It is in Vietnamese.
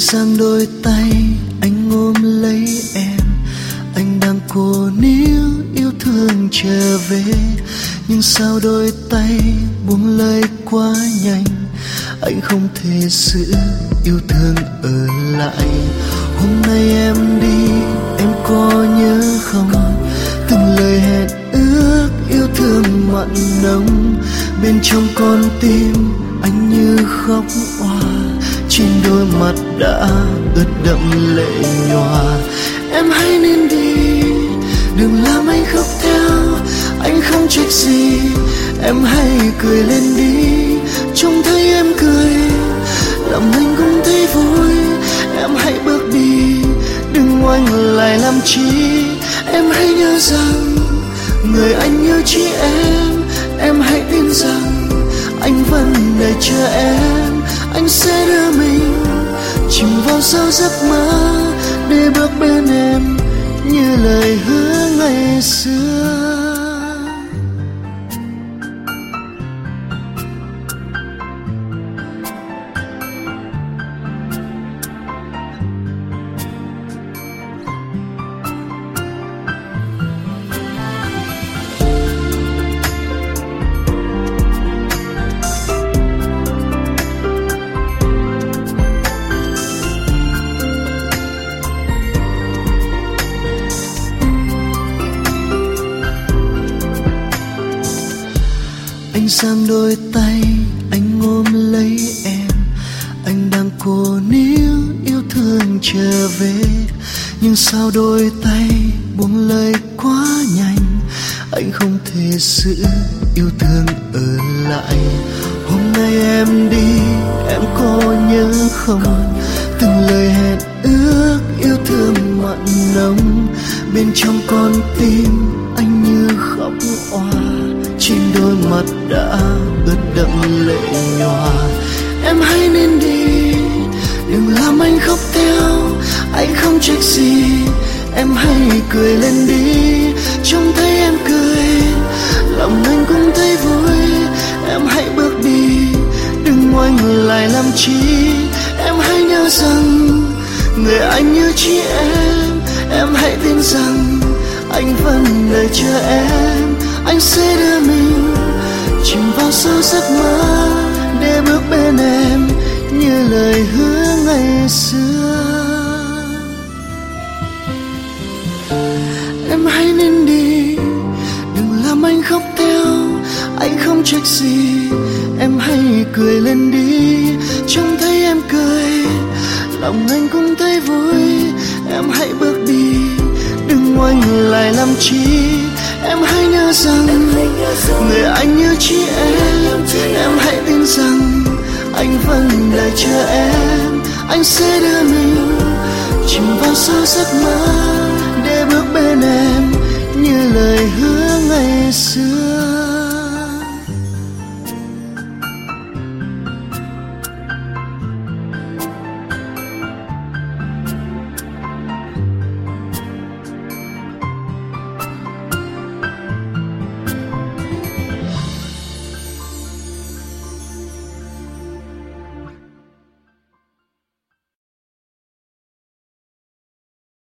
giang đôi tay, anh ôm lấy em. Anh đang cố níu yêu thương trở về, nhưng sao đôi tay buông lời quá nhanh. Anh không thể giữ yêu thương ở lại. Hôm nay em đi, em có nhớ không? Từng lời hẹn ước yêu thương mặn nồng, bên trong con tim anh như khóc òa. Trên đôi mặt đã ướt đẫm lệ nhòa. Em hãy nên đi, đừng làm anh khóc theo. Anh không trách gì, em hãy cười lên đi. Trông thấy em cười, lòng anh cũng thấy vui. Em hãy bước đi, đừng ngoảnh lại làm chi. Em hãy nhớ rằng người anh nhớ chỉ em. Em hãy tin rằng anh vẫn đợi chờ em. Anh sẽ đưa mình chìm vào sâu giấc mơ, để bước bên em như lời hứa ngày xưa. Anh giang đôi tay, anh ôm lấy em. Anh đang cố níu yêu thương trở về, nhưng sao đôi tay buông lời quá nhanh. Anh không thể giữ yêu thương ở lại. Hôm nay em đi, em có nhớ không? Từng lời hẹn ước yêu thương mặn nồng, bên trong con tim anh như khóc òa. Trên đôi mặt đã ướt đẫm lệ nhòa. Em hãy nên đi, đừng làm anh khóc theo. Anh không trách gì, em hãy cười lên đi. Trông thấy em cười, lòng anh cũng thấy vui. Em hãy bước đi, đừng ngoảnh lại làm chi. Em hãy nhớ rằng người anh nhớ chỉ em. Em hãy tin rằng anh vẫn đợi chờ em. Anh sẽ đưa mình chìm vào sâu giấc mơ, để bước bên em như lời hứa ngày xưa. Em hãy nên đi, đừng làm anh khóc theo. Anh không trách gì, em hãy cười lên đi. Trông thấy em cười, lòng anh cũng thấy vui. Em hãy bước đi, đừng ngoảnh lại làm chi. Em hãy nhớ rằng người anh nhớ chỉ em. Em hãy tin rằng anh vẫn đợi chờ em. Anh sẽ đưa mình chìm vào sâu giấc mơ, để bước bên em như lời hứa ngày xưa.